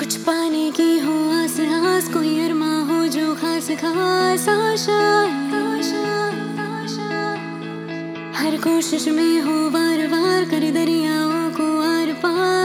कुछ पाने की हो आस आस, कोई अरमा हो जो खास खास आशा। हर कोशिश में हो बार बार कर दरियाओं को आर पार।